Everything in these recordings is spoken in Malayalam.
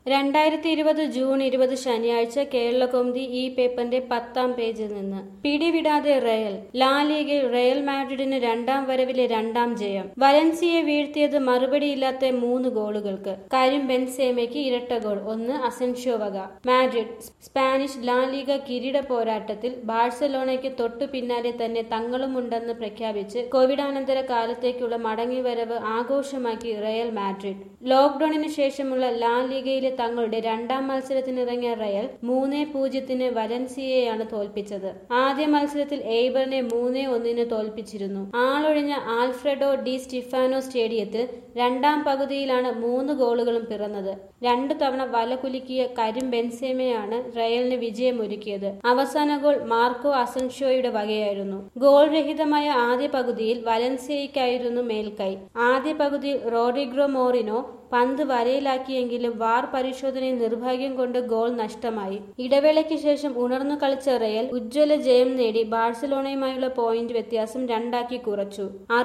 2020 ജൂൺ 20 ശനിയാഴ്ച കേരളകൗമുദി ഈ പേപ്പറിന്റെ 10-ാം പേജിൽ നിന്ന് പിടിവിടാതെ റയൽ. ലാ ലീഗയിൽ റയൽ മാഡ്രിഡിന് രണ്ടാം വരവിലെ രണ്ടാം ജയം. വലൻസിയെ വീഴ്ത്തിയത് മറുപടിയില്ലാത്ത 3 ഗോളുകൾക്ക്. കാര്യം ബെൻസേമയ്ക്ക് ഇരട്ട ഗോൾ, 1 അസെൻഷ്യോ വക. മാഡ്രിഡ് സ്പാനിഷ് ലാ ലീഗ കിരീട പോരാട്ടത്തിൽ ബാഴ്സലോണയ്ക്ക് തൊട്ടു പിന്നാലെ തന്നെ തങ്ങളുമുണ്ടെന്ന് പ്രഖ്യാപിച്ച് കോവിഡാനന്തര കാലത്തേക്കുള്ള മടങ്ങിവരവ് ആഘോഷമാക്കി റയൽ മാഡ്രിഡ്. ലോക്ഡൌണിന് ശേഷമുള്ള ലാ ലീഗയിലെ തങ്ങളുടെ രണ്ടാം മത്സരത്തിനിറങ്ങിയ റയൽ 3-0 വലൻസിയയെയാണ് തോൽപ്പിച്ചത്. ആദ്യ മത്സരത്തിൽ എയ്ബറിനെ 3-1 തോൽപ്പിച്ചിരുന്നു. ആളൊഴിഞ്ഞ ആൽഫ്രെഡോ ഡി സ്റ്റിഫാനോ സ്റ്റേഡിയത്തിൽ രണ്ടാം പകുതിയിലാണ് 3 ഗോളുകളും പിറന്നത്. 2 തവണ വല കുലുക്കിയ കരും ബെൻസേമയാണ് റയലിന് വിജയമൊരുക്കിയത്. അവസാന ഗോൾ മാർക്കോ അസൻഷ്യോയുടെ വകയായിരുന്നു. ഗോൾ രഹിതമായ ആദ്യ പകുതിയിൽ വലൻസിയയ്ക്കായിരുന്നു മേൽക്കൈ. ആദ്യ പകുതിയിൽ റോഡ്രിഗോ മോറിനോ പന്ത് വലയിലാക്കിയെങ്കിലും വാർ പരിശോധനയിൽ നിർഭാഗ്യം കൊണ്ട് ഗോൾ നഷ്ടമായി. ഇടവേളയ്ക്ക് ശേഷം ഉണർന്നു കളിച്ച റയൽ ഉജ്ജ്വല ജയം നേടി ബാഴ്സലോണയുമായുള്ള പോയിന്റ് വ്യത്യാസം 2 കുറച്ചു.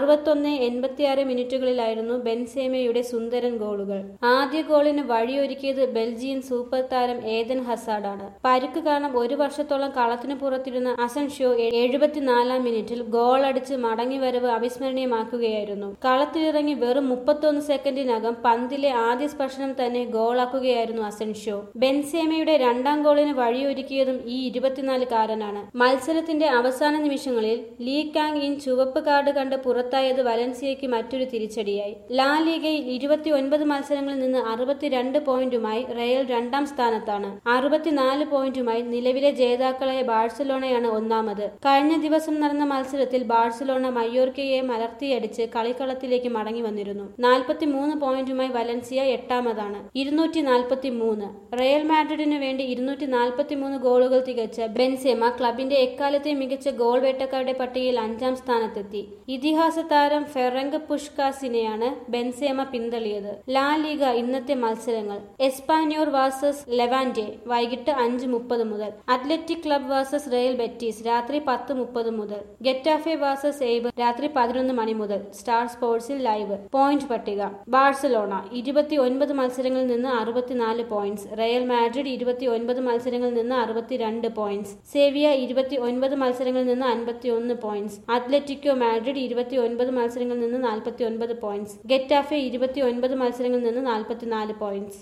61-86 മിനിറ്റുകളിലായിരുന്നു ബെൻസേമയുടെ സുന്ദരൻ ഗോളുകൾ. ആദ്യ ഗോളിന് വഴിയൊരുക്കിയത് ബെൽജിയൻ സൂപ്പർ താരം ഏദൻ ഹസാർഡാണ്. പരുക്ക് കാരണം 1 വർഷത്തോളം കളത്തിനു പുറത്തിരുന്ന അസൻഷ്യോ 74-ാം മിനിറ്റിൽ ഗോൾ അടിച്ച് മടങ്ങിവരവ് അവിസ്മരണീയമാക്കുകയായിരുന്നു. കളത്തിലിറങ്ങി വെറും 31 സെക്കൻഡിനകം പന്തിലെ ആദ്യ സ്പർശനം തന്നെ ഗോളാക്കുകയായിരുന്നു അസൻഷ്യോ. ബെൻസേമയുടെ രണ്ടാം ഗോളിന് വഴിയൊരുക്കിയതും ഈ 24-കാരനാണ്. മത്സരത്തിന്റെ അവസാന നിമിഷങ്ങളിൽ ലീ കാങ് ഇൻ ചുവപ്പ് കാർഡ് കണ്ട് പുറത്തായത് വലൻസിയയ്ക്ക് മറ്റൊരു തിരിച്ചടിയായി. ലാ ലീഗയിൽ 29 മത്സരങ്ങളിൽ നിന്ന് 62 പോയിന്റുമായി റയൽ രണ്ടാം സ്ഥാനത്താണ്. 64 പോയിന്റുമായി നിലവിലെ ജേതാക്കളായ ബാഴ്സലോണയാണ് ഒന്നാമത്. കഴിഞ്ഞ ദിവസം നടന്ന മത്സരത്തിൽ ബാഴ്സലോണ മയോർക്കയെ മലർത്തിയടിച്ച് കളിക്കളത്തിലേക്ക് മടങ്ങി വന്നിരുന്നു. 43 പോയിന്റുമായി വലൻസിയ 8-ാമതാണ്, 243. റയൽ മാഡ്രിഡിന് വേണ്ടി 243 ഗോളുകൾ തികച്ച ബെൻസേമ ക്ലബിന്റെ എക്കാലത്തെ മികച്ച ഗോൾ വേട്ടക്കാരുടെ പട്ടികയിൽ 5-ാം സ്ഥാനത്തെത്തി. ഇതിഹാസ താരം ഫെറങ്ക് പുഷ്കാസിനെയാണ് ബെൻസേമ പിന്തള്ളിയത്. ലാ ലീഗ ഇന്നത്തെ മത്സരങ്ങൾ: എസ്പാന്യോർ വാസസ് ലെവാന്റ്റെ വൈകിട്ട് 5:30 മുതൽ. Athletic Club versus Real Betis രാത്രി 10:30 മുതൽ. ഗെറ്റാഫെ വാസസ് എയ്ബർ രാത്രി 11 മണി മുതൽ. സ്റ്റാർ സ്പോർട്സിൽ ലൈവ്. പോയിന്റ് പട്ടിക: ബാഴ്സലോണ 29 മത്സരങ്ങളിൽ നിന്ന് 64 പോയിന്റ്സ്. റയൽ മാഡ്രിഡ് 29 മത്സരങ്ങളിൽ നിന്ന് 62 പോയിന്റ്സ്. സെവിയ 29 മത്സരങ്ങളിൽ നിന്ന് 51 പോയിന്റ്സ്. അത്ലറ്റിക്കോ മാഡ്രിഡ് 29 മത്സരങ്ങളിൽ നിന്ന് 49 പോയിന്റ്സ്. ഗെറ്റാഫെ 29 മത്സരങ്ങളിൽ നിന്ന് 44 പോയിന്റ്സ്.